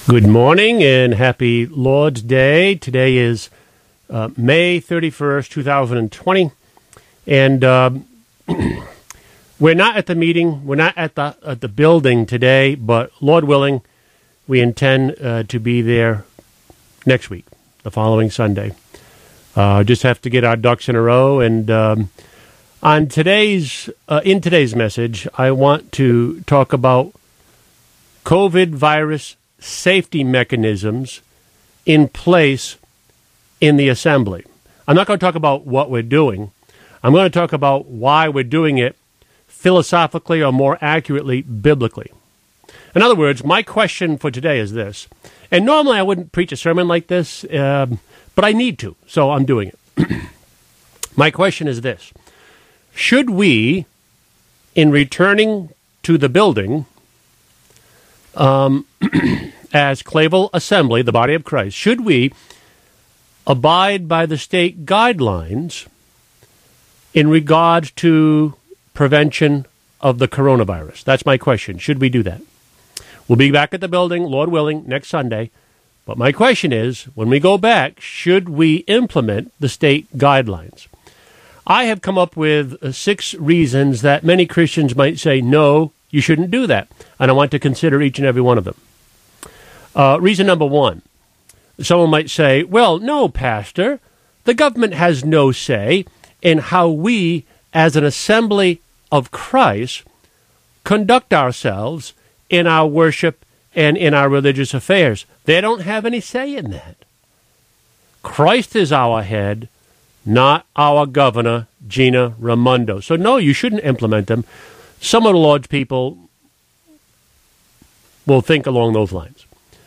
Good morning and happy Lord's Day. Today is May 31st, 2020. And we're not at the meeting. We're not at the building today, but Lord willing, we intend to be there next week, the following Sunday. Just have to get our ducks in a row. And in today's message, I want to talk about COVID virus safety mechanisms in place in the assembly. I'm not going to talk about what we're doing. I'm going to talk about why we're doing it philosophically, or more accurately, biblically. In other words, my question for today is this. And normally I wouldn't preach a sermon like this, but I need to, so I'm doing it. My question is this. Should we, in returning to the building, as Clayville Assembly, the body of Christ, should we abide by the state guidelines in regard to prevention of the coronavirus? That's my question. Should we do that? We'll be back at the building, Lord willing, next Sunday. But my question is, when we go back, should we implement the state guidelines? I have come up with 6 reasons that many Christians might say, no, you shouldn't do that. And I want to consider each and every one of them. Reason number 1, someone might say, well, no, Pastor, the government has no say in how we, as an assembly of Christ, conduct ourselves in our worship and in our religious affairs. They don't have any say in that. Christ is our head, not our governor, Gina Raimondo. So, no, you shouldn't implement them. Some of the Lord's people will think along those lines.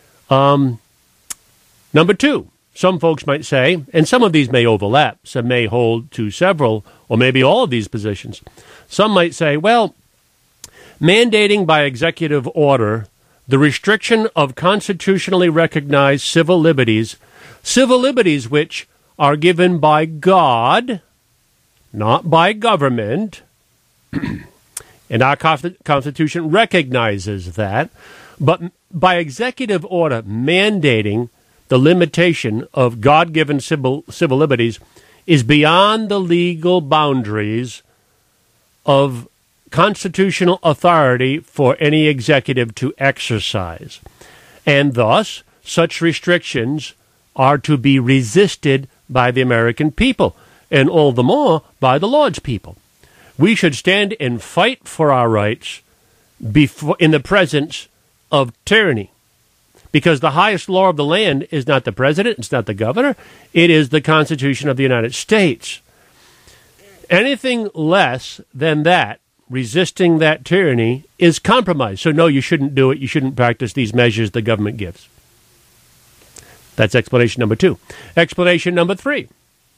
Number 2, some folks might say, and some of these may overlap, some may hold to several or maybe all of these positions. Some might say, well, mandating by executive order the restriction of constitutionally recognized civil liberties which are given by God, not by government, and our Constitution recognizes that, but by executive order mandating the limitation of God-given civil liberties is beyond the legal boundaries of constitutional authority for any executive to exercise. And thus, such restrictions are to be resisted by the American people, and all the more by the Lord's people. We should stand and fight for our rights in the presence of tyranny, because the highest law of the land is not the president, it's not the governor, it is the Constitution of the United States. Anything less than that, resisting that tyranny, is compromise. So no, you shouldn't do it. You shouldn't practice these measures the government gives. That's explanation number 2. Explanation number 3.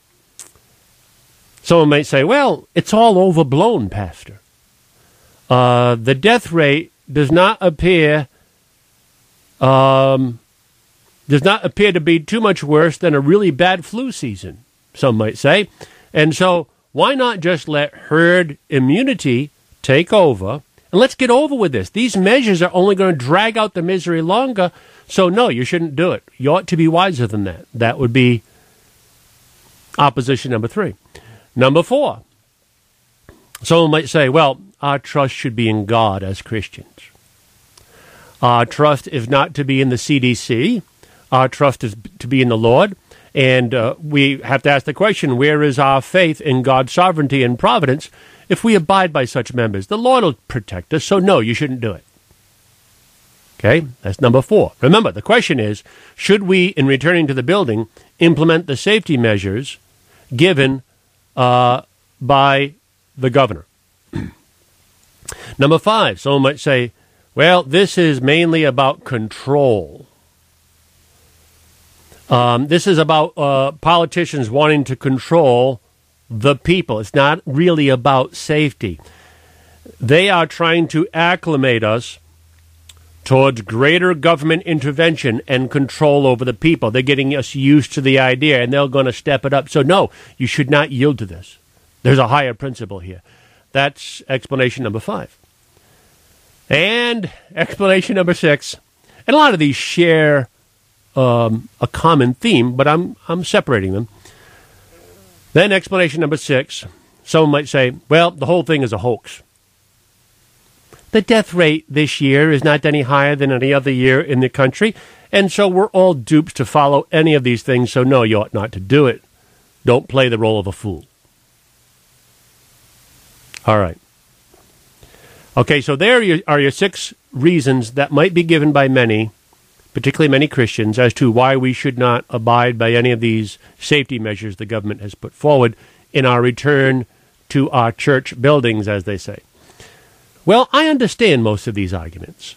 Someone might say, well, it's all overblown, Pastor. The death rate does not appear to be too much worse than a really bad flu season, some might say. And so why not just let herd immunity take over, and let's get over with this. These measures are only going to drag out the misery longer, so no, you shouldn't do it. You ought to be wiser than that. That would be opposition number 3. Number 4, someone might say, well, our trust should be in God as Christians. Our trust is not to be in the CDC. Our trust is to be in the Lord. And we have to ask the question, where is our faith in God's sovereignty and providence if we abide by such members? The Lord will protect us, so no, you shouldn't do it. Okay, that's number 4. Remember, the question is, should we, in returning to the building, implement the safety measures given by the governor? Number 5, someone might say, well, this is mainly about control. This is about politicians wanting to control the people. It's not really about safety. They are trying to acclimate us towards greater government intervention and control over the people. They're getting us used to the idea, and they're going to step it up. So, no, you should not yield to this. There's a higher principle here. That's explanation number 5. And explanation number 6, And a lot of these share a common theme, but I'm separating them. Then explanation number 6, someone might say, well, the whole thing is a hoax. The death rate this year is not any higher than any other year in the country, and so we're all duped to follow any of these things, so no, you ought not to do it. Don't play the role of a fool. All right. Okay, so there are your 6 reasons that might be given by many, particularly many Christians, as to why we should not abide by any of these safety measures the government has put forward in our return to our church buildings, as they say. Well, I understand most of these arguments,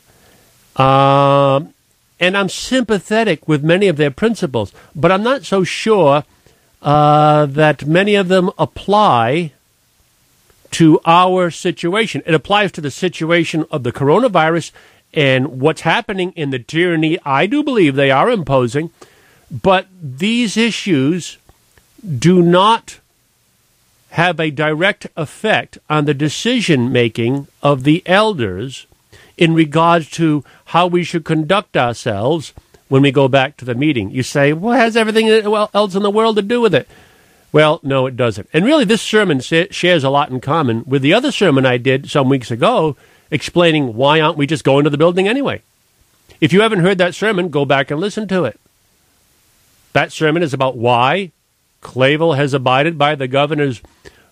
and I'm sympathetic with many of their principles, but I'm not so sure that many of them apply to our situation. It applies to the situation of the coronavirus and what's happening in the tyranny I do believe they are imposing, but these issues do not have a direct effect on the decision-making of the elders in regards to how we should conduct ourselves when we go back to the meeting. You say, what has everything else in the world to do with it? Well, no, it doesn't. And really, this sermon shares a lot in common with the other sermon I did some weeks ago explaining why aren't we just going to the building anyway. If you haven't heard that sermon, go back and listen to it. That sermon is about why Clavel has abided by the governor's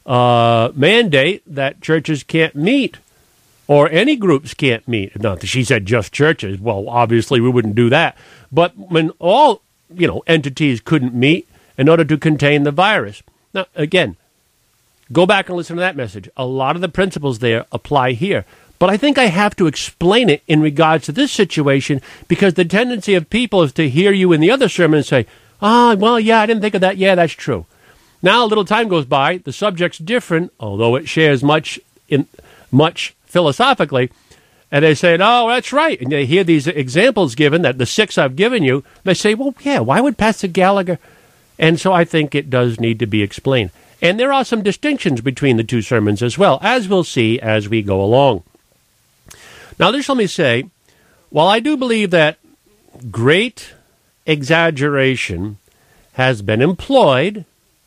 mandate that churches can't meet, or any groups can't meet. Not that she said just churches. Well, obviously we wouldn't do that. But when all, entities couldn't meet in order to contain the virus. Now, again, go back and listen to that message. A lot of the principles there apply here. But I think I have to explain it in regards to this situation, because the tendency of people is to hear you in the other sermon and say, well, yeah, I didn't think of that. Yeah, that's true. Now a little time goes by, the subject's different, although it shares much philosophically, and they say, oh, that's right. And they hear these examples given, that the 6 I've given you, they say, well, yeah, why would Pastor Gallagher? And so I think it does need to be explained. And there are some distinctions between the 2 sermons as well, as we'll see as we go along. Now, this let me say, while I do believe that great exaggeration has been employed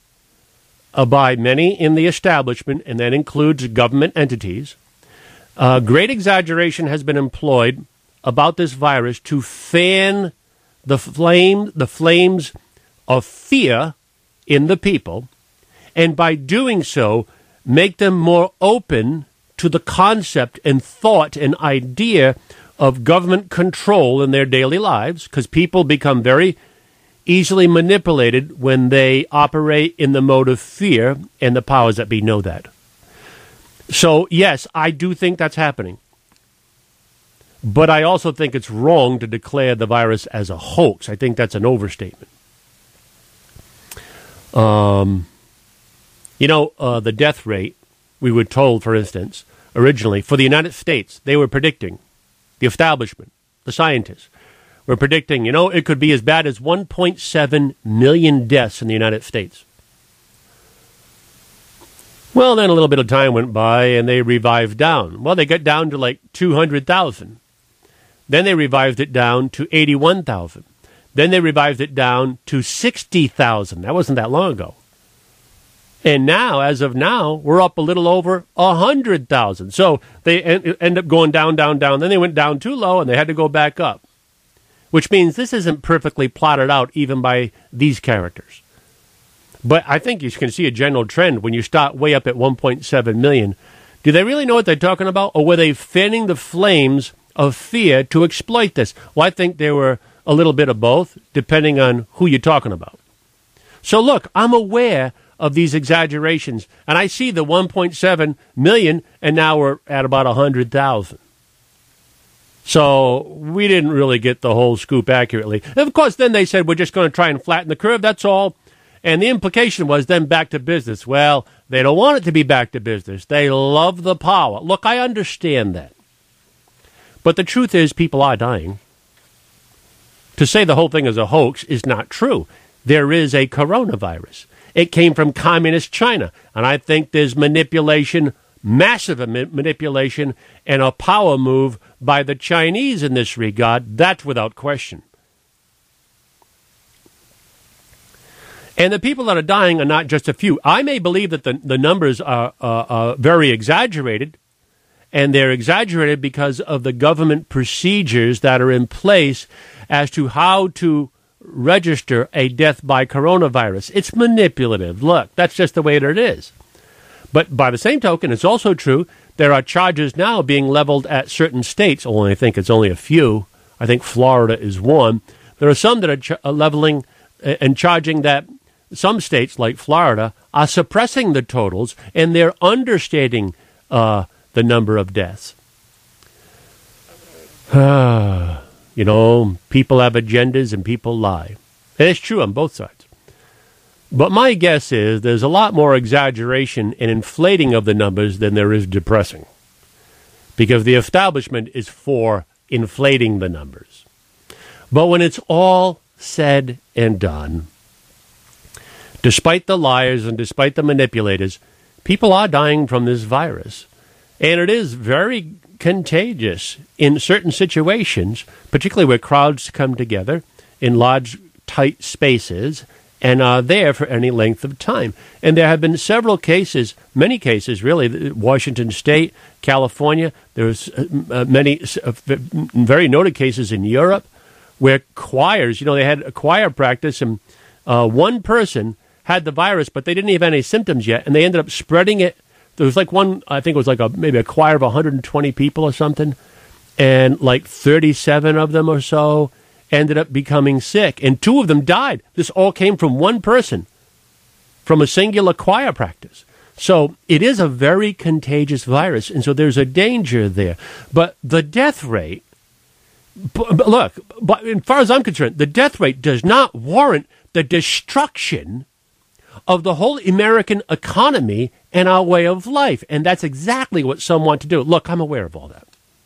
by many in the establishment, and that includes government entities, great exaggeration has been employed about this virus to fan the flames of fear in the people, and by doing so, make them more open to the concept and thought and idea of government control in their daily lives, because people become very easily manipulated when they operate in the mode of fear, and the powers that be know that. So, yes, I do think that's happening. But I also think it's wrong to declare the virus as a hoax. I think that's an overstatement. The death rate, we were told, for instance, originally, for the United States, they were predicting, the establishment, the scientists, were predicting, it could be as bad as 1.7 million deaths in the United States. Well, then a little bit of time went by, and they revived down. Well, they got down to like 200,000. Then they revived it down to 81,000. Then they revived it down to 60,000. That wasn't that long ago. And now, as of now, we're up a little over 100,000. So they end up going down, down, down. Then they went down too low, and they had to go back up, which means this isn't perfectly plotted out even by these characters. But I think you can see a general trend when you start way up at 1.7 million. Do they really know what they're talking about, or were they fanning the flames of fear to exploit this? Well, I think they were a little bit of both, depending on who you're talking about. So look, I'm aware of these exaggerations, and I see the 1.7 million, and now we're at about 100,000. So we didn't really get the whole scoop accurately. And of course, then they said, we're just going to try and flatten the curve, that's all. And the implication was then back to business. Well, they don't want it to be back to business. They love the power. Look, I understand that. But the truth is, people are dying. To say the whole thing is a hoax is not true. There is a coronavirus. It came from communist China. And I think there's manipulation massive manipulation and a power move by the Chinese in this regard. That's without question. And the people that are dying are not just a few. I may believe that the numbers are very exaggerated, and they're exaggerated because of the government procedures that are in place as to how to register a death by coronavirus. It's manipulative. Look, that's just the way that it is. But by the same token, it's also true there are charges now being leveled at certain states. Only I think it's only a few. I think Florida is one. There are some that are leveling and charging that some states, like Florida, are suppressing the totals, and they're understating the number of deaths. You know, people have agendas and people lie. And it's true on both sides. But my guess is there's a lot more exaggeration and inflating of the numbers than there is depressing. Because the establishment is for inflating the numbers. But when it's all said and done, despite the liars and despite the manipulators, people are dying from this virus. And it is very contagious in certain situations, particularly where crowds come together in large, tight spaces and are there for any length of time. And there have been several cases, many cases really, Washington State, California, there's many very noted cases in Europe where choirs, you know, they had a choir practice and one person had the virus, but they didn't have any symptoms yet, and they ended up spreading it. There was like one, I think it was like maybe a choir of 120 people or something, and like 37 of them or so ended up becoming sick, and 2 of them died. This all came from one person, from a singular choir practice. So it is a very contagious virus, and so there's a danger there. But the death rate, look, but as far as I'm concerned, the death rate does not warrant the destruction of the whole American economy and our way of life. And that's exactly what some want to do. Look, I'm aware of all that.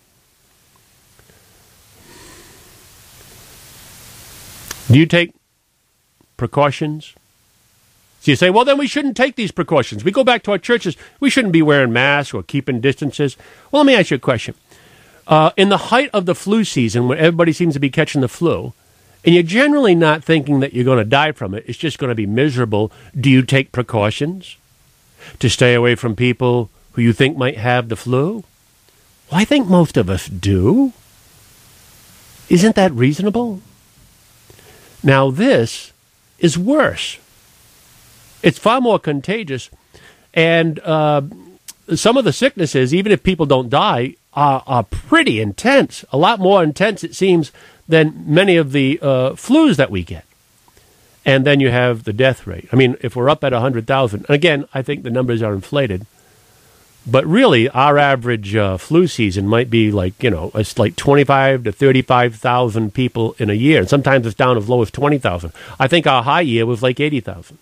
Do you take precautions? So you say, well, then we shouldn't take these precautions. We go back to our churches. We shouldn't be wearing masks or keeping distances. Well, let me ask you a question. In the height of the flu season, when everybody seems to be catching the flu, and you're generally not thinking that you're going to die from it, it's just going to be miserable, do you take precautions to stay away from people who you think might have the flu? Well, I think most of us do. Isn't that reasonable? Now, this is worse. It's far more contagious, and some of the sicknesses, even if people don't die, are pretty intense, a lot more intense, it seems, than many of the flus that we get. And then you have the death rate. I mean, if we're up at 100,000, and again, I think the numbers are inflated, but really our average flu season might be like, you know, it's like 25 to 35,000 people in a year. And sometimes it's down as low as 20,000. I think our high year was like 80,000.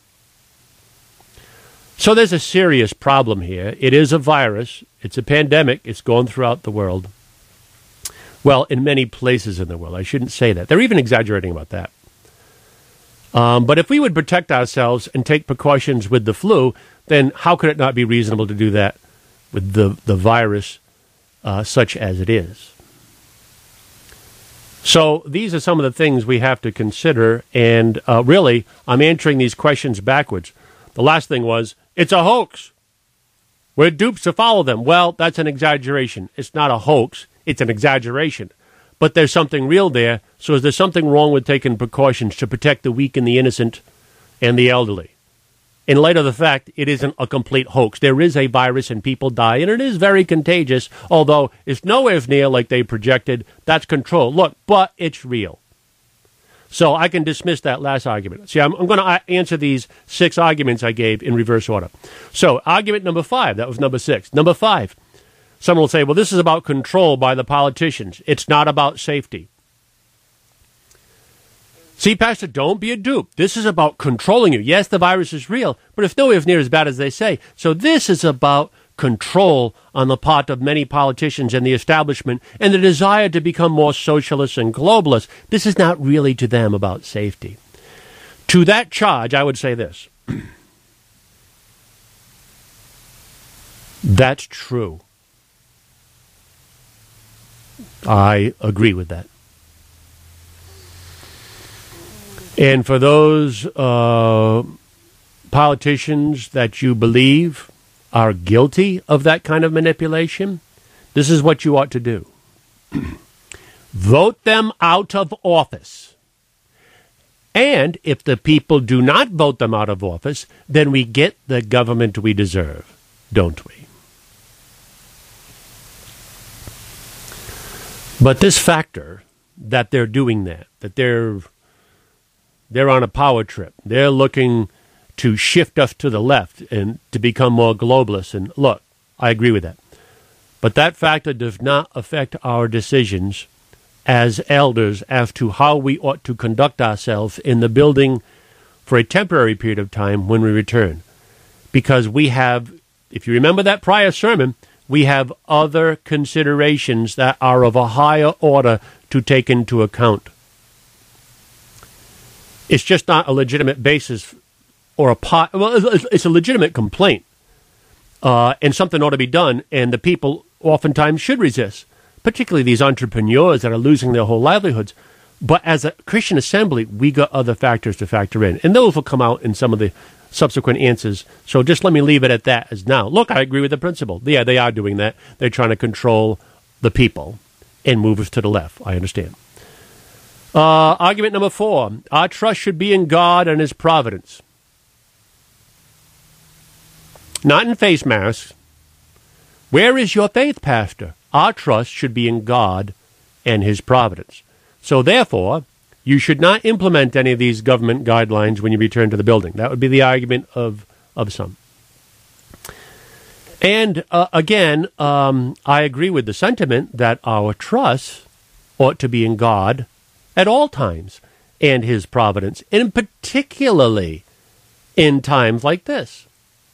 So there's a serious problem here. It is a virus. It's a pandemic. It's gone throughout the world. Well, in many places in the world. I shouldn't say that. They're even exaggerating about that. But if we would protect ourselves and take precautions with the flu, then how could it not be reasonable to do that with the virus such as it is? So these are some of the things we have to consider. And really, I'm answering these questions backwards. The last thing was, it's a hoax. We're dupes to follow them. Well, that's an exaggeration. It's not a hoax. It's an exaggeration. But there's something real there. So is there something wrong with taking precautions to protect the weak and the innocent and the elderly? In light of the fact it isn't a complete hoax. There is a virus and people die, and it is very contagious, although it's nowhere near like they projected. That's control. Look, but it's real. So I can dismiss that last argument. See, I'm going to answer these 6 arguments I gave in reverse order. So argument number 5, that was number 6. Number 5, someone will say, well, this is about control by the politicians. It's not about safety. See, Pastor, don't be a dupe. This is about controlling you. Yes, the virus is real, but it's nowhere near as bad as they say. So this is about control on the part of many politicians and the establishment and the desire to become more socialist and globalist. This is not really to them about safety. To that charge, I would say this. That's true. I agree with that. And for those politicians that you believe are guilty of that kind of manipulation, this is what you ought to do. Vote them out of office. And if the people do not vote them out of office, then we get the government we deserve, don't we? But this factor that they're doing that they're on a power trip, they're looking to shift us to the left and to become more globalist. And look, I agree with that. But that factor does not affect our decisions as elders as to how we ought to conduct ourselves in the building for a temporary period of time when we return. Because we have, if you remember that prior sermon, we have other considerations that are of a higher order to take into account. It's just not a legitimate basis or it's a legitimate complaint. And something ought to be done, and the people oftentimes should resist, particularly these entrepreneurs that are losing their whole livelihoods. But as a Christian assembly, we got other factors to factor in, and those will come out in some of the subsequent answers. So just let me leave it at that as now. Look, I agree with the principle. Yeah, they are doing that. They're trying to control the people and move us to the left. I understand. Argument number 4. Our trust should be in God and His providence. Not in face masks. Where is your faith, Pastor? Our trust should be in God and His providence. So therefore, you should not implement any of these government guidelines when you return to the building. That would be the argument of some. And again, I agree with the sentiment that our trust ought to be in God at all times and His providence, and particularly in times like this.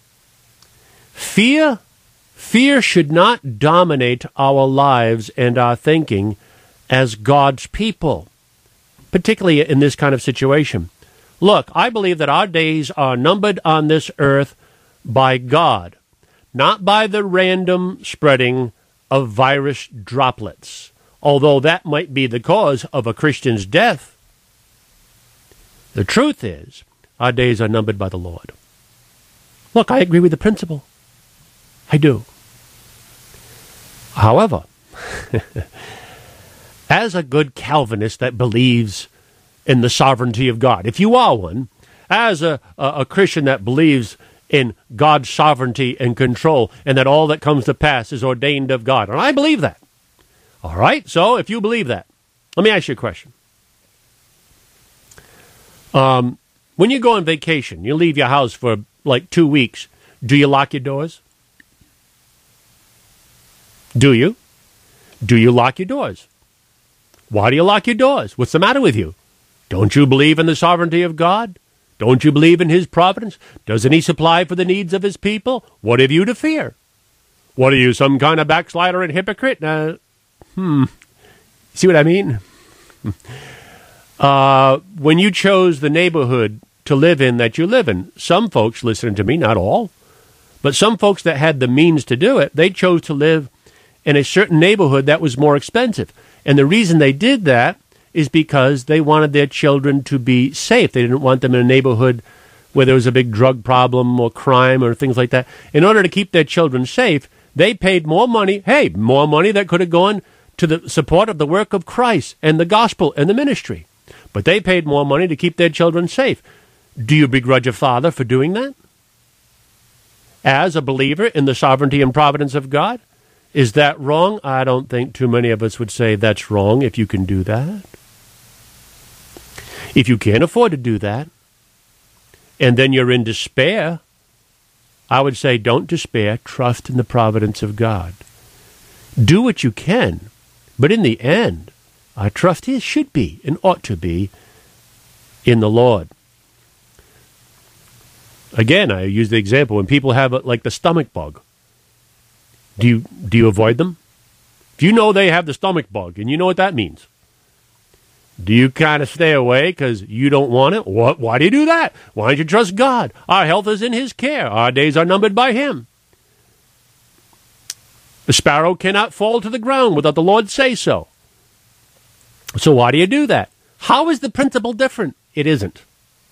Fear should not dominate our lives and our thinking as God's people, particularly in this kind of situation. Look, I believe that our days are numbered on this earth by God, not by the random spreading of virus droplets, although that might be the cause of a Christian's death. The truth is, our days are numbered by the Lord. Look, I agree with the principle. I do. However, as a good Calvinist that believes in the sovereignty of God, if you are one, as a Christian that believes in God's sovereignty and control, and that all that comes to pass is ordained of God, and I believe that. All right, so if you believe that, let me ask you a question. When you go on vacation, you leave your house for like 2 weeks, do you lock your doors? Do you? Do you lock your doors? Why do you lock your doors? What's the matter with you? Don't you believe in the sovereignty of God? Don't you believe in His providence? Doesn't He supply for the needs of His people? What have you to fear? What are you, some kind of backslider and hypocrite? See what I mean? When you chose the neighborhood to live in that you live in, some folks, listen to me, not all, but some folks that had the means to do it, they chose to live in a certain neighborhood that was more expensive. And the reason they did that is because they wanted their children to be safe. They didn't want them in a neighborhood where there was a big drug problem or crime or things like that. In order to keep their children safe, they paid more money, more money that could have gone to the support of the work of Christ and the gospel and the ministry. But they paid more money to keep their children safe. Do you begrudge a father for doing that? As a believer in the sovereignty and providence of God? Is that wrong? I don't think too many of us would say that's wrong if you can do that. If you can't afford to do that, and then you're in despair, I would say don't despair. Trust in the providence of God. Do what you can, but in the end, our trust should be and ought to be in the Lord. Again, I use the example when people have like the stomach bug. Do you avoid them? If you know they have the stomach bug and you know what that means, do you kind of stay away because you don't want it? Why do you do that? Why don't you trust God? Our health is in His care. Our days are numbered by Him. A sparrow cannot fall to the ground without the Lord say so. So why do you do that? How is the principle different? It isn't.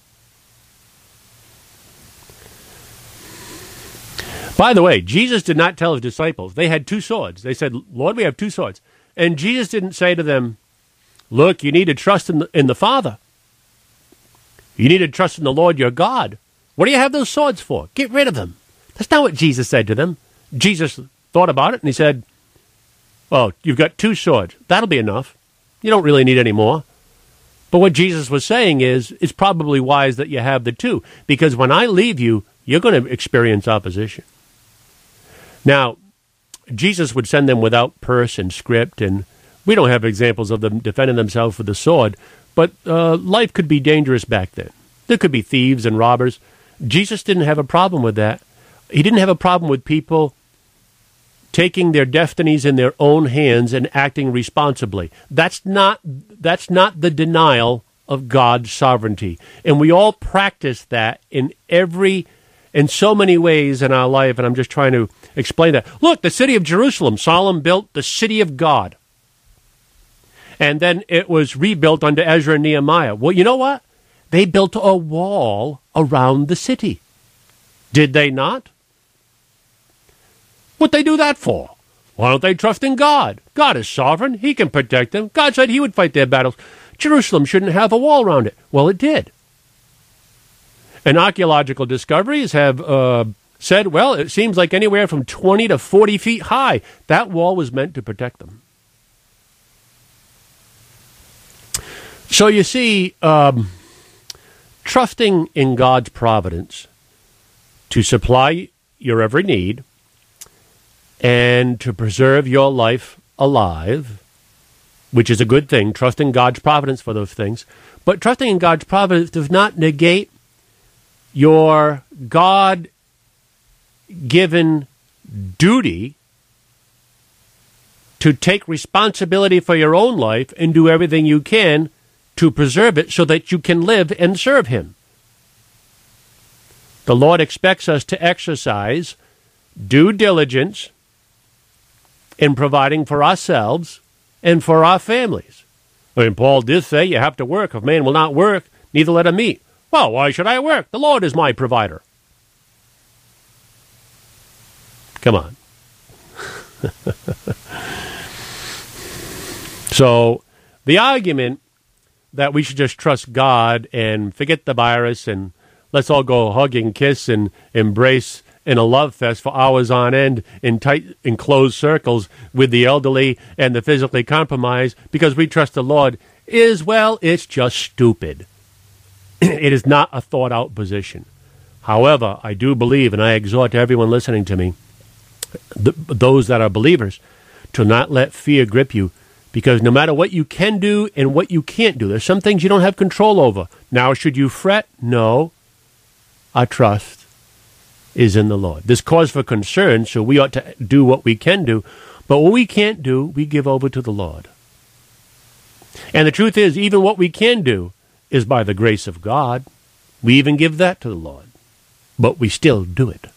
By the way, Jesus did not tell his disciples. They had 2 swords. They said, Lord, we have 2 swords. And Jesus didn't say to them, look, you need to trust in the Father. You need to trust in the Lord your God. What do you have those swords for? Get rid of them. That's not what Jesus said to them. Jesus thought about it and he said, well, you've got 2 swords. That'll be enough. You don't really need any more. But what Jesus was saying is, it's probably wise that you have the 2, because when I leave you, you're going to experience opposition. Now, Jesus would send them without purse and script, and we don't have examples of them defending themselves with the sword, but life could be dangerous back then. There could be thieves and robbers. Jesus didn't have a problem with that. He didn't have a problem with people taking their destinies in their own hands and acting responsibly. That's not the denial of God's sovereignty. And we all practice that in so many ways in our life, and I'm just trying to explain that. Look, the city of Jerusalem, Solomon built the city of God. And then it was rebuilt under Ezra and Nehemiah. Well, you know what? They built a wall around the city. Did they not? What'd they do that for? Why don't they trust in God? God is sovereign. He can protect them. God said he would fight their battles. Jerusalem shouldn't have a wall around it. Well, it did. And archaeological discoveries have said, well, it seems like anywhere from 20 to 40 feet high. That wall was meant to protect them. So you see, trusting in God's providence to supply your every need and to preserve your life alive, which is a good thing, trusting God's providence for those things. But trusting in God's providence does not negate your God-given duty to take responsibility for your own life and do everything you can to preserve it so that you can live and serve him. The Lord expects us to exercise due diligence in providing for ourselves and for our families. And Paul did say you have to work. If man will not work, neither let him eat. Well, why should I work? The Lord is my provider. Come on. So the argument that we should just trust God and forget the virus and let's all go hug and kiss and embrace in a love fest for hours on end in tight enclosed circles with the elderly and the physically compromised because we trust the Lord is, well, it's just stupid. It is not a thought-out position. However, I do believe, and I exhort everyone listening to me, those that are believers, to not let fear grip you, because no matter what you can do and what you can't do, there's some things you don't have control over. Now, should you fret? No. Our trust is in the Lord. There's cause for concern, so we ought to do what we can do, but what we can't do, we give over to the Lord. And the truth is, even what we can do is by the grace of God. We even give that to the Lord, but we still do it.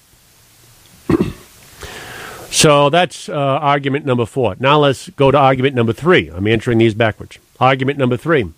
So that's argument number 4. Now let's go to argument number 3. I'm answering these backwards. Argument number 3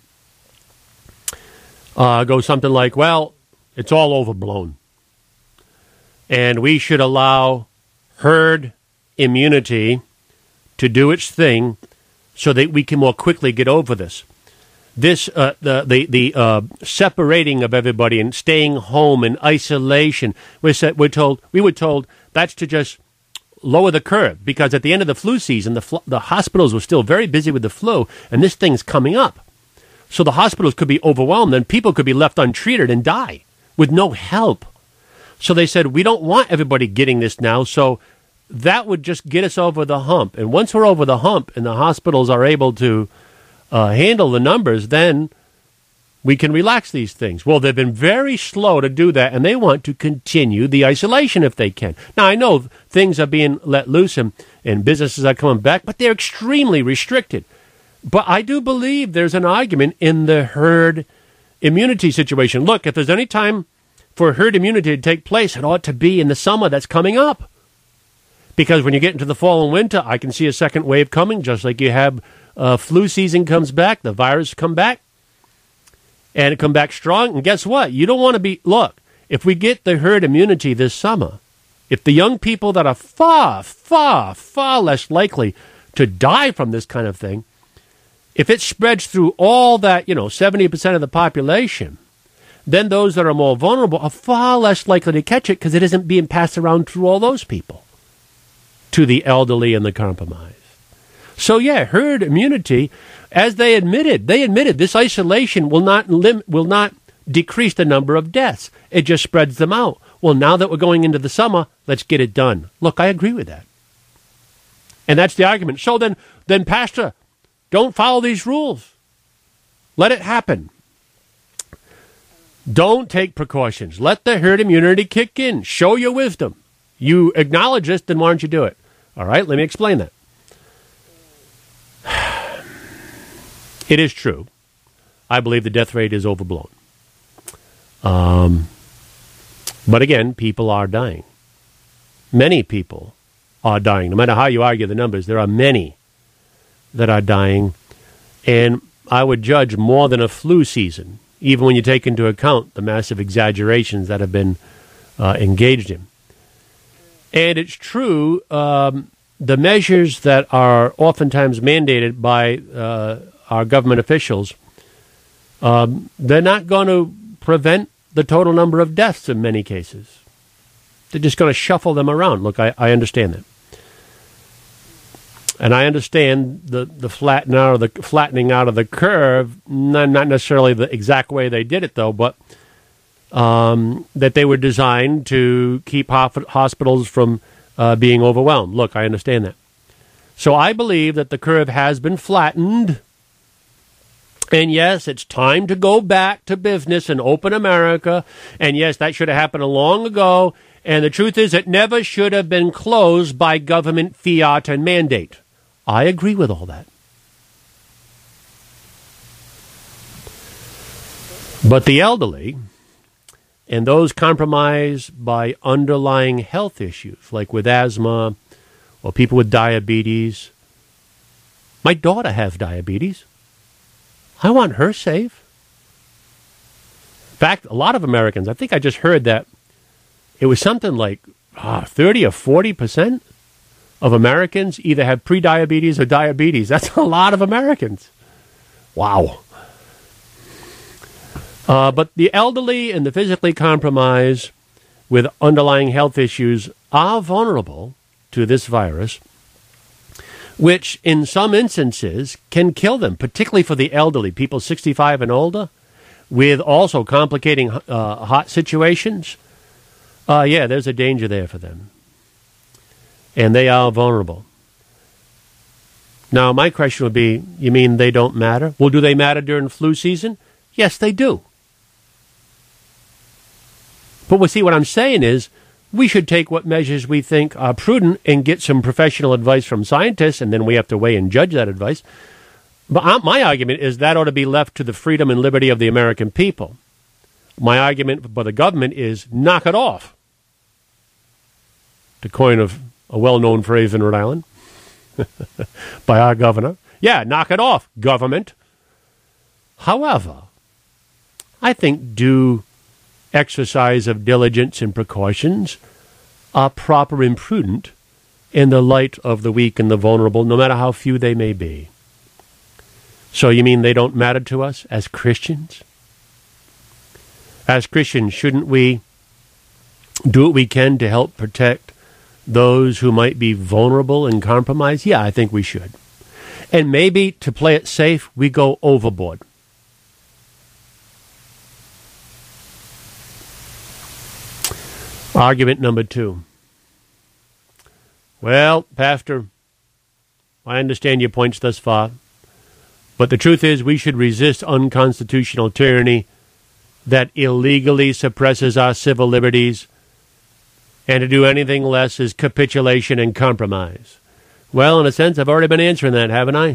goes something like, well, it's all overblown. And we should allow herd immunity to do its thing so that we can more quickly get over this. This, the separating of everybody and staying home in isolation, we were told that's to just lower the curve, because at the end of the flu season, the hospitals were still very busy with the flu, and this thing's coming up. So the hospitals could be overwhelmed, and people could be left untreated and die with no help. So they said, we don't want everybody getting this now, so that would just get us over the hump. And once we're over the hump and the hospitals are able to handle the numbers, then we can relax these things. Well, they've been very slow to do that, and they want to continue the isolation if they can. Now, I know things are being let loose and businesses are coming back, but they're extremely restricted. But I do believe there's an argument in the herd immunity situation. Look, if there's any time for herd immunity to take place, it ought to be in the summer that's coming up. Because when you get into the fall and winter, I can see a second wave coming, just like you have flu season comes back, the virus come back, and it come back strong. And guess what? You don't want to be, look, if we get the herd immunity this summer, if the young people that are far, far, far less likely to die from this kind of thing, if it spreads through all that, 70% of the population, then those that are more vulnerable are far less likely to catch it because it isn't being passed around through all those people to the elderly and the compromised. So, yeah, herd immunity, as they admitted this isolation will not decrease the number of deaths. It just spreads them out. Well, now that we're going into the summer, let's get it done. Look, I agree with that. And that's the argument. So then, Pastor, don't follow these rules. Let it happen. Don't take precautions. Let the herd immunity kick in. Show your wisdom. You acknowledge this, then why don't you do it? All right, let me explain that. It is true. I believe the death rate is overblown. But again, people are dying. Many people are dying. No matter how you argue the numbers, there are many that are dying. And I would judge more than a flu season, even when you take into account the massive exaggerations that have been engaged in. And it's true, the measures that are oftentimes mandated by our government officials, they're not going to prevent the total number of deaths in many cases. They're just going to shuffle them around. Look, I understand that. And I understand the flattening out of the curve, not necessarily the exact way they did it, though, but that they were designed to keep hospitals from being overwhelmed. Look, I understand that. So I believe that the curve has been flattened. And yes, it's time to go back to business and open America. And yes, that should have happened long ago. And the truth is, it never should have been closed by government fiat and mandate. I agree with all that. But the elderly and those compromised by underlying health issues, like with asthma or people with diabetes. My daughter has diabetes. I want her safe. In fact, a lot of Americans, I think I just heard that it was something like 30 or 40% of Americans either have prediabetes or diabetes. That's a lot of Americans. Wow. But the elderly and the physically compromised with underlying health issues are vulnerable to this virus, which in some instances can kill them, particularly for the elderly, people 65 and older, with also complicating heart situations. Yeah, there's a danger there for them. And they are vulnerable. Now, my question would be, you mean they don't matter? Well, do they matter during flu season? Yes, they do. But see, what I'm saying is, we should take what measures we think are prudent and get some professional advice from scientists, and then we have to weigh and judge that advice. But my argument is that ought to be left to the freedom and liberty of the American people. My argument for the government is knock it off, to coin a well-known phrase in Rhode Island by our governor. Yeah, knock it off, government. However, I think due exercise of diligence and precautions are proper and prudent in the light of the weak and the vulnerable, no matter how few they may be. So you mean they don't matter to us as Christians? As Christians, shouldn't we do what we can to help protect those who might be vulnerable and compromised? Yeah, I think we should. And maybe to play it safe, we go overboard. Argument number 2. Well, Pastor, I understand your points thus far, but the truth is we should resist unconstitutional tyranny that illegally suppresses our civil liberties, and to do anything less is capitulation and compromise. Well, in a sense, I've already been answering that, haven't I?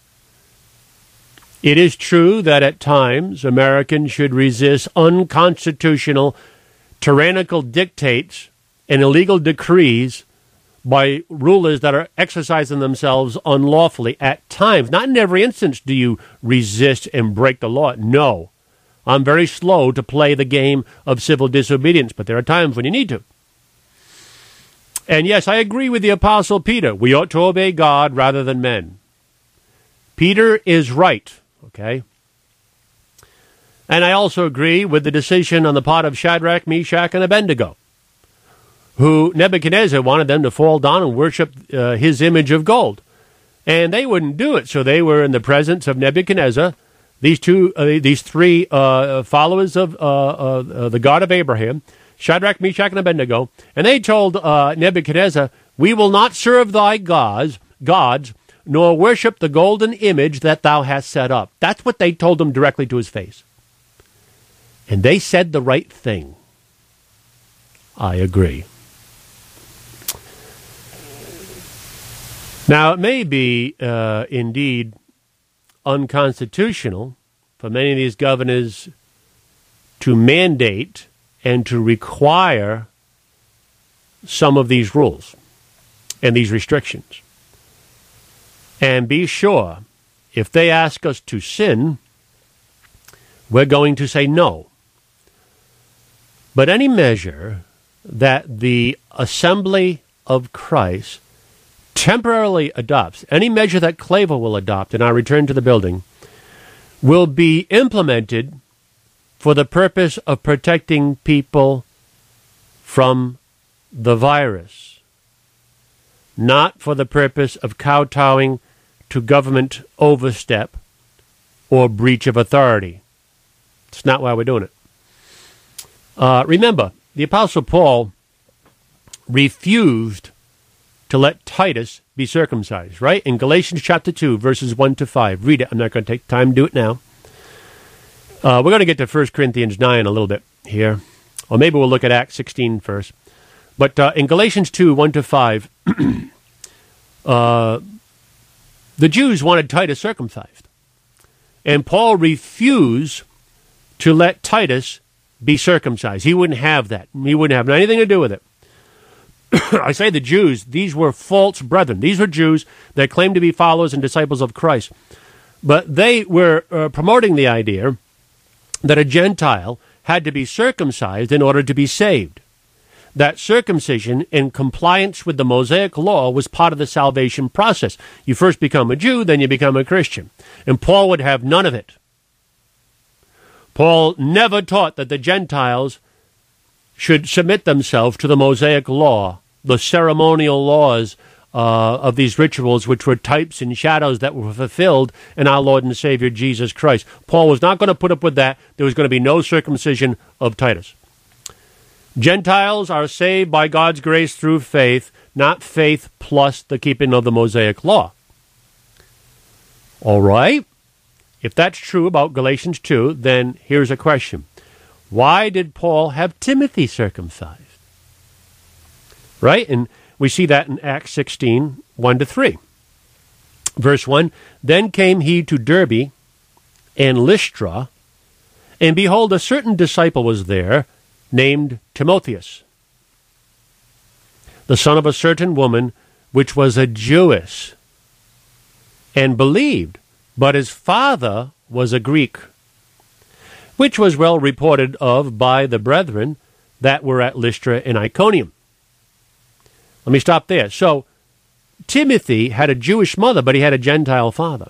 It is true that at times Americans should resist unconstitutional tyrannical dictates and illegal decrees by rulers that are exercising themselves unlawfully at times. Not in every instance do you resist and break the law. No. I'm very slow to play the game of civil disobedience, but there are times when you need to. And yes, I agree with the Apostle Peter. We ought to obey God rather than men. Peter is right, okay? And I also agree with the decision on the part of Shadrach, Meshach, and Abednego, who Nebuchadnezzar wanted them to fall down and worship his image of gold. And they wouldn't do it, so they were in the presence of Nebuchadnezzar, these three followers of the God of Abraham, Shadrach, Meshach, and Abednego, and they told Nebuchadnezzar, "We will not serve thy gods, nor worship the golden image that thou hast set up." That's what they told him directly to his face. And they said the right thing. I agree. Now, it may be indeed unconstitutional for many of these governors to mandate and to require some of these rules and these restrictions. And be sure, if they ask us to sin, we're going to say no. But any measure that the Assembly of Christ temporarily adopts, any measure that Clavel will adopt in our return to the building, will be implemented for the purpose of protecting people from the virus, not for the purpose of kowtowing to government overstep or breach of authority. It's not why we're doing it. Remember, the Apostle Paul refused to let Titus be circumcised, right? In Galatians chapter 2, verses 1 to 5. Read it. I'm not going to take time to do it now. We're going to get to 1 Corinthians 9 a little bit here. Or maybe we'll look at Acts 16 first. But in Galatians 2, 1 to 5, the Jews wanted Titus circumcised. And Paul refused to let Titus be circumcised. He wouldn't have that. He wouldn't have anything to do with it. I say the Jews, these were false brethren. These were Jews that claimed to be followers and disciples of Christ. But they were promoting the idea that a Gentile had to be circumcised in order to be saved. That circumcision in compliance with the Mosaic law was part of the salvation process. You first become a Jew, then you become a Christian. And Paul would have none of it. Paul never taught that the Gentiles should submit themselves to the Mosaic law, the ceremonial laws of these rituals, which were types and shadows that were fulfilled in our Lord and Savior Jesus Christ. Paul was not going to put up with that. There was going to be no circumcision of Titus. Gentiles are saved by God's grace through faith, not faith plus the keeping of the Mosaic law. All right? If that's true about Galatians 2, then here's a question. Why did Paul have Timothy circumcised? Right? And we see that in Acts 16, 1 to 3. Verse 1, Then came he to Derbe and Lystra, and behold, a certain disciple was there, named Timotheus, the son of a certain woman, which was a Jewess, and believed, but his father was a Greek, which was well reported of by the brethren that were at Lystra and Iconium. Let me stop there. So, Timothy had a Jewish mother, but he had a Gentile father.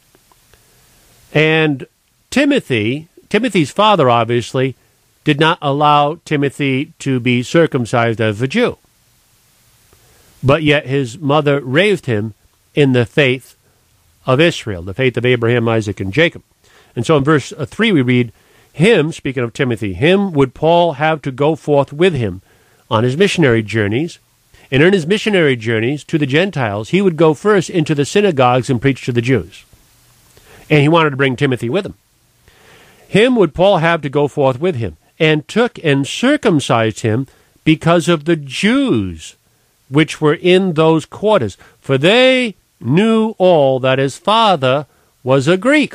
And Timothy's father, obviously, did not allow Timothy to be circumcised as a Jew. But yet his mother raised him in the faith of Israel, the faith of Abraham, Isaac, and Jacob. And so in verse 3 we read, Him, speaking of Timothy, him would Paul have to go forth with him on his missionary journeys. And in his missionary journeys to the Gentiles, he would go first into the synagogues and preach to the Jews. And he wanted to bring Timothy with him. Him would Paul have to go forth with him, and took and circumcised him because of the Jews which were in those quarters. For they knew all that his father was a Greek.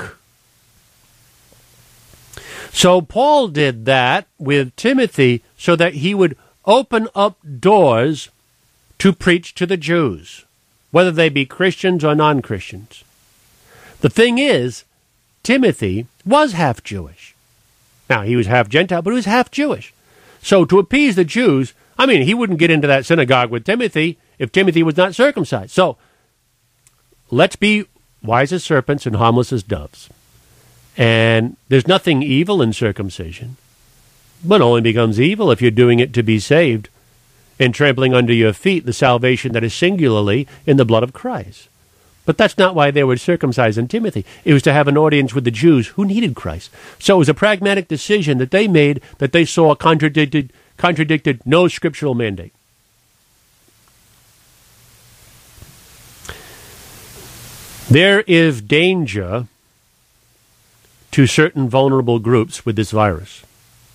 So Paul did that with Timothy so that he would open up doors to preach to the Jews, whether they be Christians or non-Christians. The thing is, Timothy was half Jewish. Now, he was half Gentile, but he was half Jewish. So to appease the Jews, I mean, he wouldn't get into that synagogue with Timothy if Timothy was not circumcised. So let's be wise as serpents and harmless as doves. And there's nothing evil in circumcision, but only becomes evil if you're doing it to be saved and trampling under your feet the salvation that is singularly in the blood of Christ. But that's not why they were circumcised in Timothy. It was to have an audience with the Jews who needed Christ. So it was a pragmatic decision that they made that they saw contradicted no scriptural mandate. There is danger to certain vulnerable groups with this virus.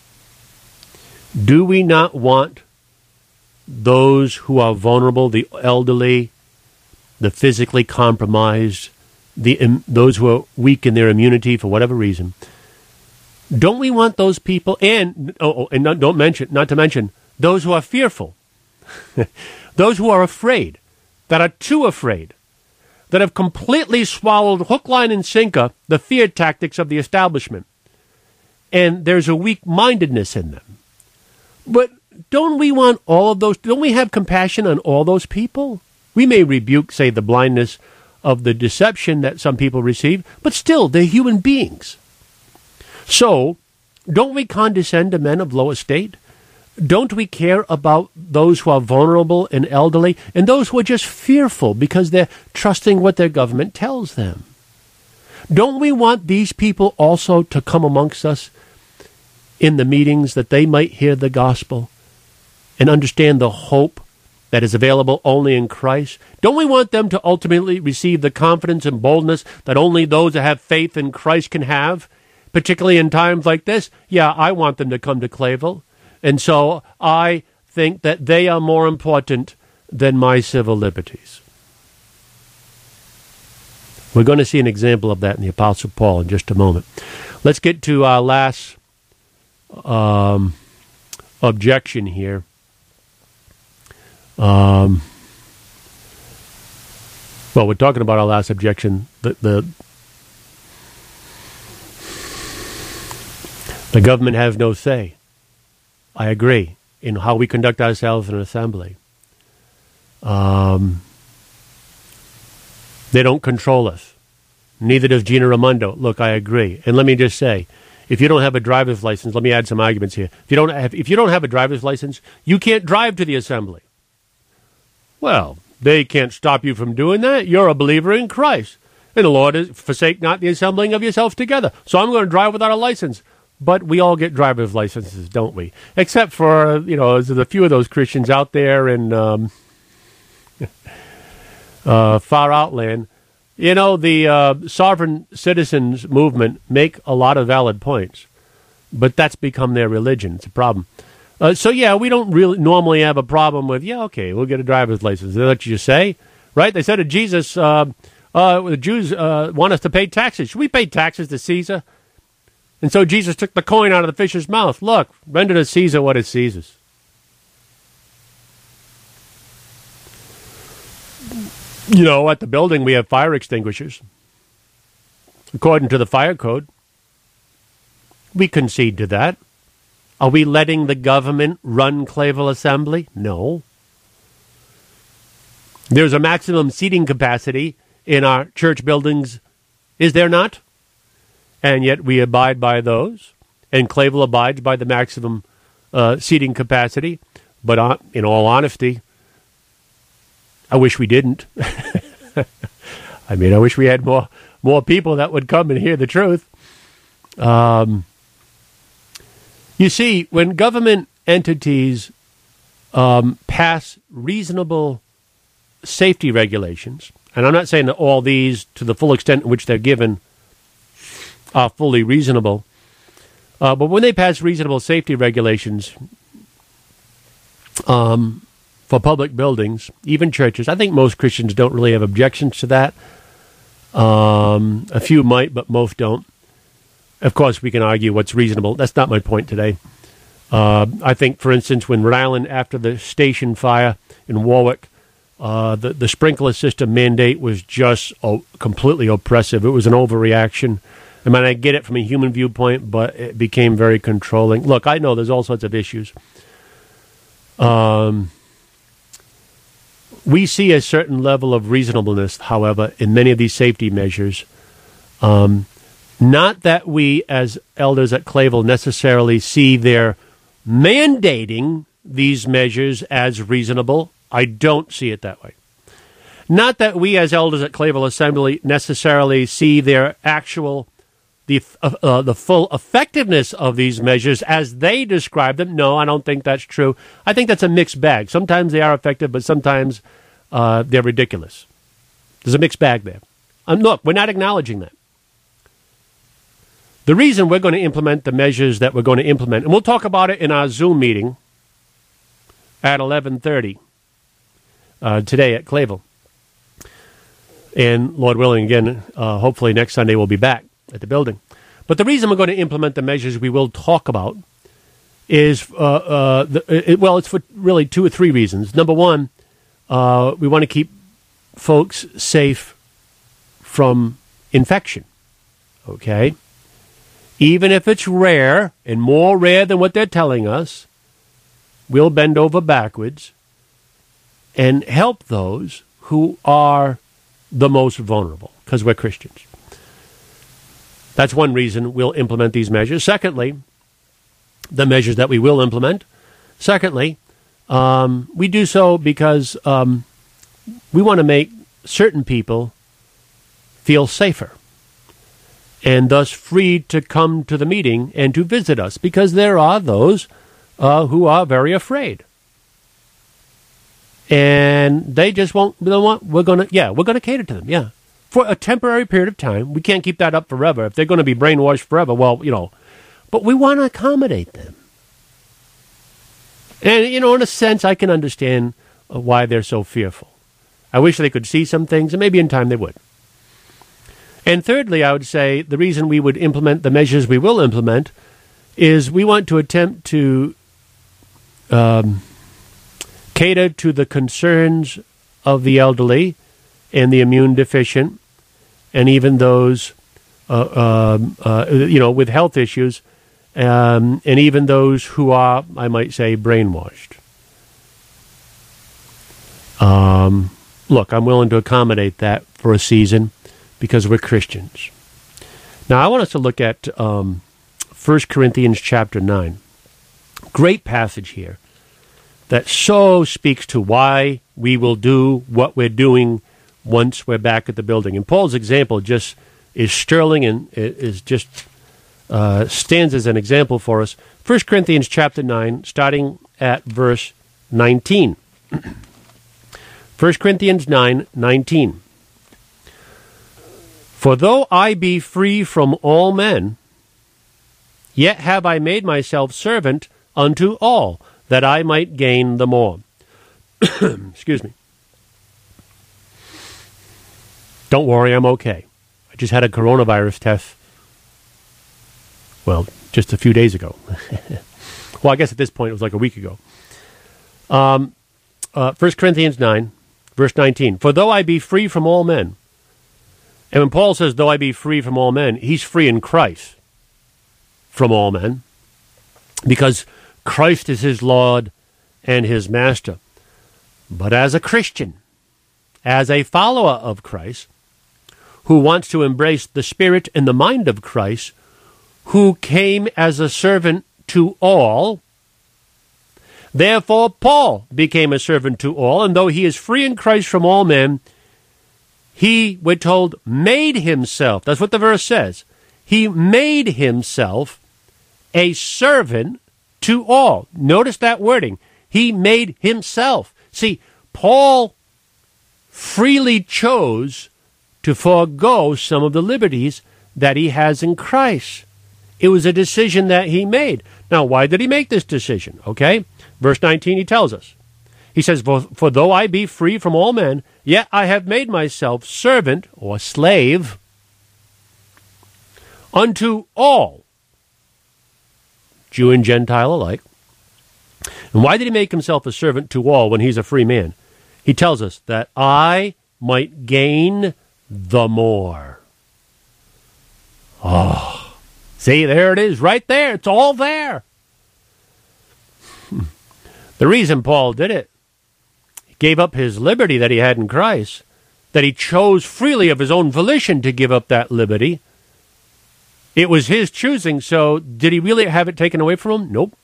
Do we not want those who are vulnerable, the elderly, the physically compromised, those who are weak in their immunity for whatever reason? Don't we want those people, and not to mention those who are fearful, those who are afraid, that are too afraid, that have completely swallowed hook, line, and sinker the fear tactics of the establishment, and there's a weak-mindedness in them. But don't we want all of those? Don't we have compassion on all those people? We may rebuke, say, the blindness of the deception that some people receive, but still, they're human beings. So, don't we condescend to men of low estate? Don't we care about those who are vulnerable and elderly and those who are just fearful because they're trusting what their government tells them? Don't we want these people also to come amongst us in the meetings that they might hear the gospel and understand the hope that is available only in Christ? Don't we want them to ultimately receive the confidence and boldness that only those that have faith in Christ can have, particularly in times like this? Yeah, I want them to come to Clayville. And so I think that they are more important than my civil liberties. We're going to see an example of that in the Apostle Paul in just a moment. Let's get to our last objection here. Well, we're talking about our last objection. The government has no say. I agree in how we conduct ourselves in an assembly. They don't control us. Neither does Gina Raimondo. Look, I agree. And let me just say, if you don't have a driver's license, let me add some arguments here. If you don't have a driver's license, you can't drive to the assembly. Well, they can't stop you from doing that. You're a believer in Christ. And the Lord is, forsake not the assembling of yourselves together. So I'm going to drive without a license. But we all get driver's licenses, don't we? Except for, there's a few of those Christians out there in far outland. The sovereign citizens movement make a lot of valid points, but that's become their religion. It's a problem. We don't really normally have a problem with, we'll get a driver's license. That's what you say, right? They said to Jesus, the Jews want us to pay taxes. Should we pay taxes to Caesar? And so Jesus took the coin out of the fish's mouth. Look, render to Caesar what is Caesar's. At the building we have fire extinguishers. According to the fire code, we concede to that. Are we letting the government run Clayville Assembly? No. There's a maximum seating capacity in our church buildings, is there not? And yet we abide by those, and Clayville abides by the maximum seating capacity. But in all honesty, I wish we didn't. I wish we had more people that would come and hear the truth. You see, when government entities pass reasonable safety regulations, and I'm not saying that all these, to the full extent in which they're given, are fully reasonable. But when they pass reasonable safety regulations for public buildings, even churches, I think most Christians don't really have objections to that. A few might, but most don't. Of course, we can argue what's reasonable. That's not my point today. I think, for instance, when Rhode Island, after the station fire in Warwick, The sprinkler system mandate was just completely oppressive. It was an overreaction. I mean, I get it from a human viewpoint, but it became very controlling. Look, I know there's all sorts of issues. We see a certain level of reasonableness, however, in many of these safety measures. Not that we, as elders at Clavel, necessarily see their mandating these measures as reasonable. I don't see it that way. Not that we, as elders at Clavel Assembly, necessarily see their actual, the full effectiveness of these measures as they describe them. No, I don't think that's true. I think that's a mixed bag. Sometimes they are effective, but sometimes they're ridiculous. There's a mixed bag there. Look, we're not acknowledging that. The reason we're going to implement the measures that we're going to implement, and we'll talk about it in our Zoom meeting at 11:30 today at Clavel. And Lord willing, again, hopefully next Sunday we'll be back at the building. But the reason we're going to implement the measures we will talk about is, it's for really 2 or 3 reasons. Number one, we want to keep folks safe from infection, okay? Even if it's rare, and more rare than what they're telling us, we'll bend over backwards and help those who are the most vulnerable, because we're Christians. That's one reason we'll implement these measures. Secondly, the measures that we will implement. Secondly, we do so because we want to make certain people feel safer and thus free to come to the meeting and to visit us, because there are those who are very afraid. And they just won't, we're going to cater to them, yeah. For a temporary period of time. We can't keep that up forever. If they're going to be brainwashed forever, but we want to accommodate them. And, in a sense, I can understand why they're so fearful. I wish they could see some things, and maybe in time they would. And thirdly, I would say the reason we would implement the measures we will implement is we want to attempt to cater to the concerns of the elderly and the immune deficient, and even those, with health issues, and even those who are, I might say, brainwashed. Look, I'm willing to accommodate that for a season because we're Christians. Now, I want us to look at 1 Corinthians chapter 9. Great passage here that so speaks to why we will do what we're doing once we're back at the building. And Paul's example just is sterling and is just stands as an example for us. 1 Corinthians chapter 9, starting at verse 19. 1 Corinthians 9:19. For though I be free from all men, yet have I made myself servant unto all, that I might gain the more. Excuse me. Don't worry, I'm okay. I just had a coronavirus test, just a few days ago. Well, I guess at this point it was like a week ago. 1 Corinthians 9, verse 19. For though I be free from all men, and when Paul says, though I be free from all men, he's free in Christ from all men, because Christ is his Lord and his Master. But as a Christian, as a follower of Christ, who wants to embrace the spirit and the mind of Christ, who came as a servant to all, therefore Paul became a servant to all, and though he is free in Christ from all men, he, we're told, made himself, that's what the verse says, he made himself a servant to all. Notice that wording. He made himself. See, Paul freely chose to forego some of the liberties that he has in Christ. It was a decision that he made. Now, why did he make this decision? Okay, verse 19, he tells us. He says, for though I be free from all men, yet I have made myself servant or slave unto all, Jew and Gentile alike. And why did he make himself a servant to all when he's a free man? He tells us that I might gain the more. Oh, see, there it is right there. It's all there. The reason Paul did it, he gave up his liberty that he had in Christ, that he chose freely of his own volition to give up that liberty. It was his choosing, so did he really have it taken away from him? Nope.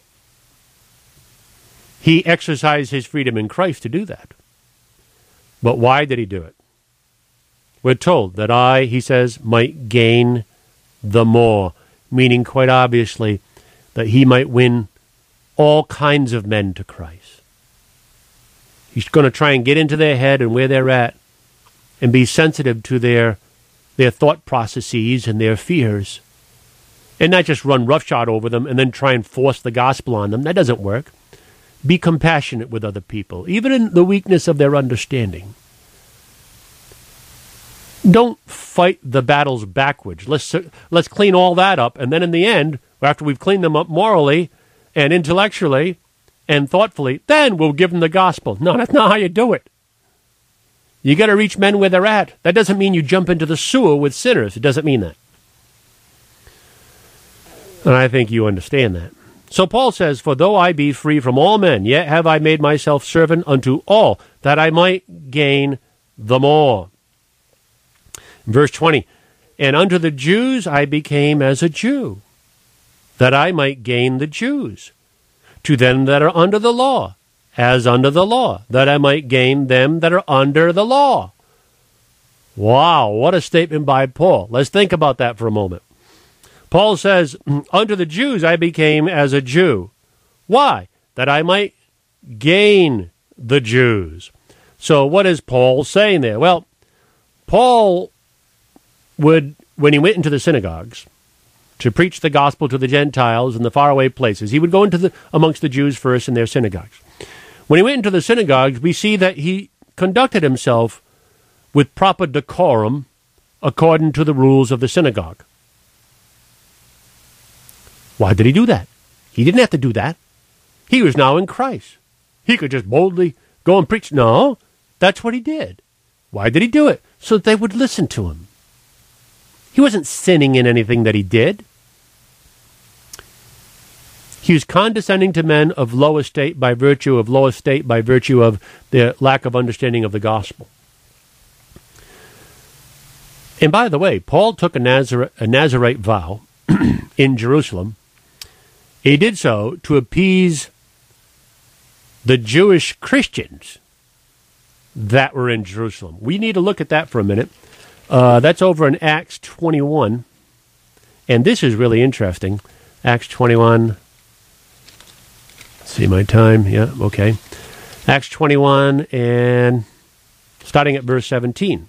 He exercised his freedom in Christ to do that. But why did he do it? We're told that I, he says, might gain the more, meaning quite obviously that he might win all kinds of men to Christ. He's going to try and get into their head and where they're at and be sensitive to their thought processes and their fears, and not just run roughshod over them and then try and force the gospel on them. That doesn't work. Be compassionate with other people, even in the weakness of their understanding. Don't fight the battles backwards. Let's clean all that up, and then in the end, after we've cleaned them up morally and intellectually and thoughtfully, then we'll give them the gospel. No, that's not how you do it. You got to reach men where they're at. That doesn't mean you jump into the sewer with sinners. It doesn't mean that. And I think you understand that. So Paul says, for though I be free from all men, yet have I made myself servant unto all, that I might gain the more. Verse 20, and unto the Jews I became as a Jew, that I might gain the Jews. To them that are under the law, as under the law, that I might gain them that are under the law. Wow, what a statement by Paul. Let's think about that for a moment. Paul says, unto the Jews I became as a Jew. Why? That I might gain the Jews. So what is Paul saying there? Well, Paul would, when he went into the synagogues to preach the gospel to the Gentiles in the faraway places, he would go into amongst the Jews first in their synagogues. When he went into the synagogues, we see that he conducted himself with proper decorum according to the rules of the synagogue. Why did he do that? He didn't have to do that. He was now in Christ. He could just boldly go and preach. No, that's what he did. Why did he do it? So that they would listen to him. He wasn't sinning in anything that he did. He was condescending to men of low estate by virtue of their lack of understanding of the gospel. And by the way, Paul took a Nazirite vow in Jerusalem. He did so to appease the Jewish Christians that were in Jerusalem. We need to look at that for a minute. That's over in Acts 21. And this is really interesting. Acts 21. Let's see my time. Yeah, okay. Acts 21 and starting at verse 17.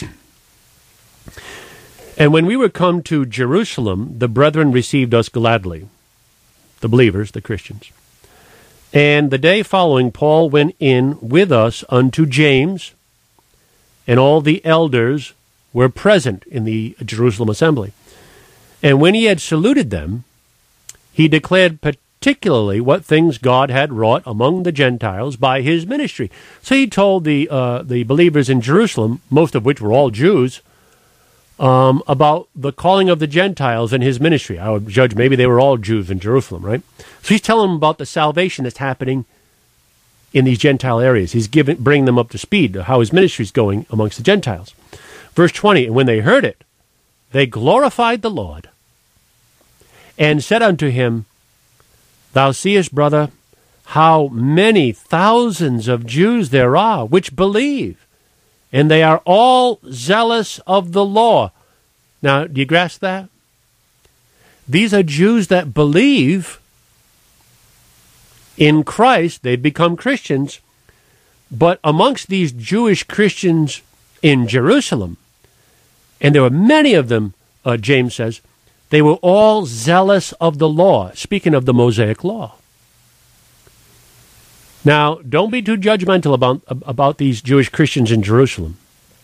And when we were come to Jerusalem, the brethren received us gladly. The believers, the Christians. And the day following, Paul went in with us unto James, and all the elders were present in the Jerusalem assembly. And when he had saluted them, he declared particularly what things God had wrought among the Gentiles by his ministry. So he told the believers in Jerusalem, most of which were all Jews, about the calling of the Gentiles in his ministry. I would judge maybe they were all Jews in Jerusalem, right? So he's telling them about the salvation that's happening in these Gentile areas. He's bringing them up to speed to how his ministry is going amongst the Gentiles. Verse 20, and when they heard it, they glorified the Lord and said unto him, Thou seest, brother, how many thousands of Jews there are which believe, and they are all zealous of the law. Now, do you grasp that? These are Jews that believe in Christ. They've become Christians. But amongst these Jewish Christians in Jerusalem, and there were many of them, James says, they were all zealous of the law, speaking of the Mosaic law. Now, don't be too judgmental about these Jewish Christians in Jerusalem.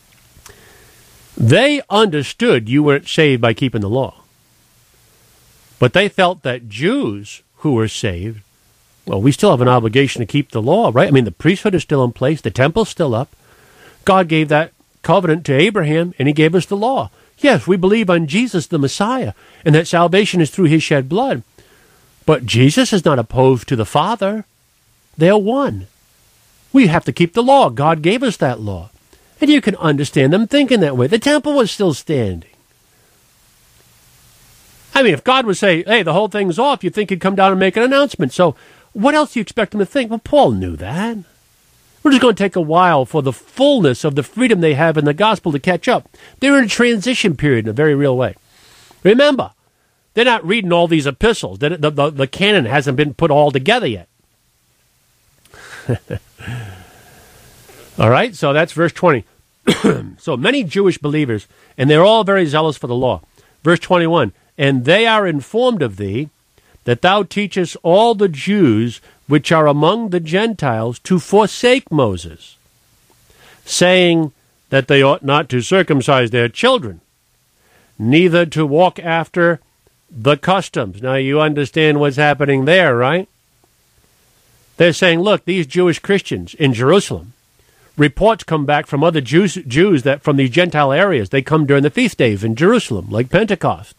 They understood you weren't saved by keeping the law. But they felt that Jews who were saved Well, we still have an obligation to keep the law, right? I mean, the priesthood is still in place. The temple's still up. God gave that covenant to Abraham, and he gave us the law. Yes, we believe on Jesus, the Messiah, and that salvation is through his shed blood. But Jesus is not opposed to the Father. They're one. We have to keep the law. God gave us that law. And you can understand them thinking that way. The temple was still standing. I mean, if God would say, hey, the whole thing's off, you'd think he'd come down and make an announcement. So what else do you expect him to think? Well, Paul knew that. We're just going to take a while for the fullness of the freedom they have in the gospel to catch up. They're in a transition period in a very real way. Remember, they're not reading all these epistles. The canon hasn't been put all together yet. All right, so that's verse 20. So many Jewish believers, and they're all very zealous for the law. Verse 21, and they are informed of thee, that thou teachest all the Jews which are among the Gentiles to forsake Moses, saying that they ought not to circumcise their children, neither to walk after the customs. Now you understand what's happening there, right? They're saying, look, these Jewish Christians in Jerusalem, reports come back from other Jews that from these Gentile areas, they come during the feast days in Jerusalem, like Pentecost.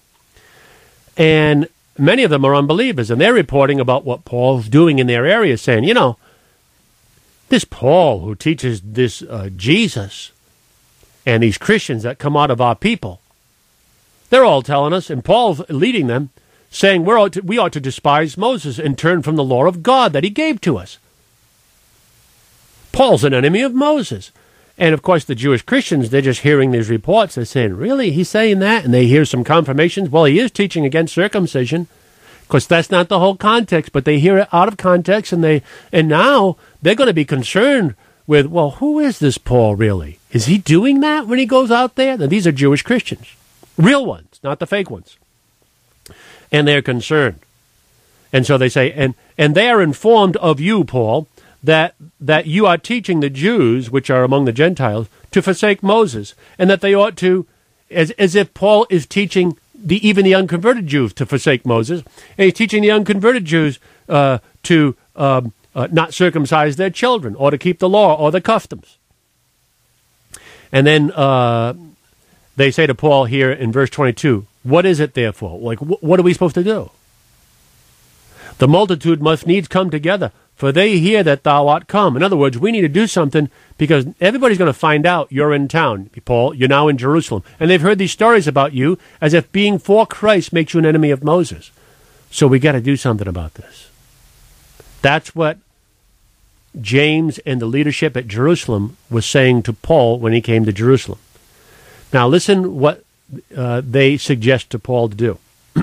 And many of them are unbelievers, and they're reporting about what Paul's doing in their area, saying, you know, this Paul who teaches this Jesus and these Christians that come out of our people, they're all telling us, and Paul's leading them, saying we ought to despise Moses and turn from the law of God that he gave to us. Paul's an enemy of Moses. And, of course, the Jewish Christians, they're just hearing these reports. They're saying, really? He's saying that? And they hear some confirmations. Well, he is teaching against circumcision. Of course, that's not the whole context, but they hear it out of context, and now they're going to be concerned with, well, who is this Paul really? Is he doing that when he goes out there? Now, these are Jewish Christians. Real ones, not the fake ones. And they're concerned. And so they say, and they are informed of you, Paul, that you are teaching the Jews, which are among the Gentiles, to forsake Moses, and that they ought to, as if Paul is teaching even the unconverted Jews to forsake Moses, and he's teaching the unconverted Jews to not circumcise their children, or to keep the law or the customs. And then they say to Paul here in verse 22, what is it therefore? Like, what are we supposed to do? The multitude must needs come together, for they hear that thou art come. In other words, we need to do something because everybody's going to find out you're in town, Paul. You're now in Jerusalem. And they've heard these stories about you as if being for Christ makes you an enemy of Moses. So we got to do something about this. That's what James and the leadership at Jerusalem was saying to Paul when he came to Jerusalem. Now listen what they suggest to Paul to do.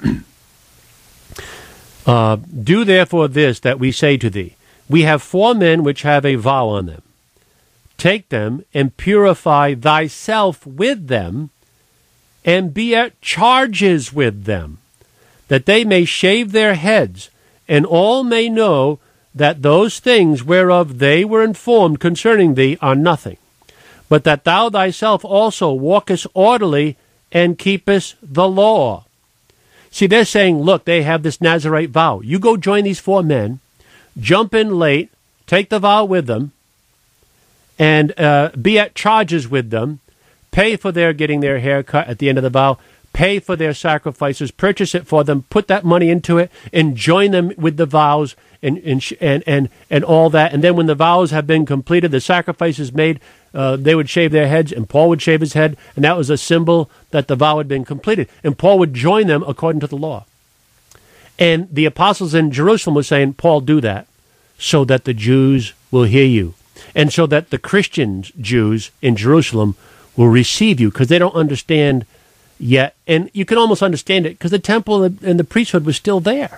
Do therefore this that we say to thee. We have 4 men which have a vow on them. Take them and purify thyself with them, and be at charges with them, that they may shave their heads, and all may know that those things whereof they were informed concerning thee are nothing, but that thou thyself also walkest orderly and keepest the law. See, they're saying, look, they have this Nazirite vow. You go join these 4 men, jump in late, take the vow with them, and be at charges with them, pay for their getting their hair cut at the end of the vow, pay for their sacrifices, purchase it for them, put that money into it, and join them with the vows and all that. And then when the vows have been completed, the sacrifices made, they would shave their heads, and Paul would shave his head, and that was a symbol that the vow had been completed. And Paul would join them according to the law. And the apostles in Jerusalem were saying, Paul, do that so that the Jews will hear you, and so that the Christian Jews in Jerusalem will receive you, because they don't understand yet. And you can almost understand it because the temple and the priesthood was still there.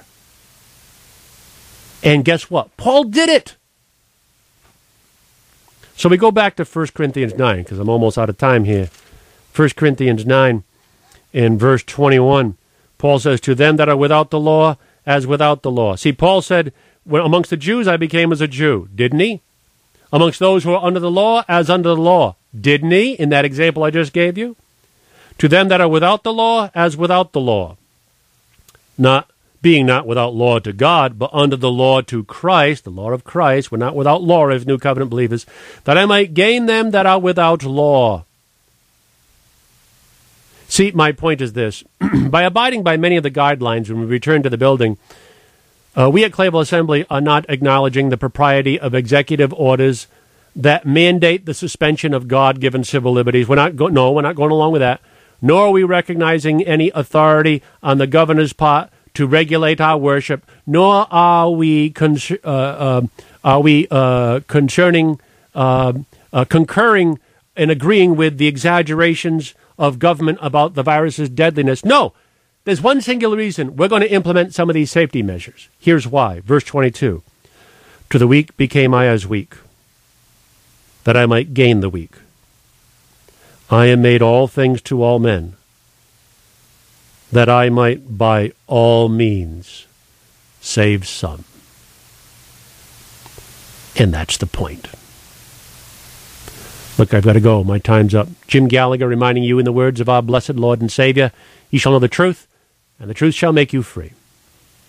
And guess what? Paul did it. So we go back to 1 Corinthians 9, because I'm almost out of time here. 1 Corinthians 9 in verse 21, Paul says, to them that are without the law, as without the law. See, Paul said, well, amongst the Jews I became as a Jew, didn't he? Amongst those who are under the law, as under the law, didn't he? In that example I just gave you. To them that are without the law, as without the law. Not being not without law to God, but under the law to Christ, the law of Christ. We're not without law as New Covenant believers, that I might gain them that are without law. See, my point is this. By abiding by many of the guidelines when we return to the building, we at Clavel Assembly are not acknowledging the propriety of executive orders that mandate the suspension of God-given civil liberties. We're not going along with that. Nor are we recognizing any authority on the governor's part to regulate our worship. Nor are we concurring and agreeing with the exaggerations of government about the virus's deadliness. No, there's one singular reason we're going to implement some of these safety measures. Here's why. Verse 22. To the weak became I as weak, that I might gain the weak. I am made all things to all men, that I might by all means save some. And that's the point. Look, I've got to go. My time's up. Jim Gallagher reminding you in the words of our blessed Lord and Savior, ye shall know the truth, and the truth shall make you free.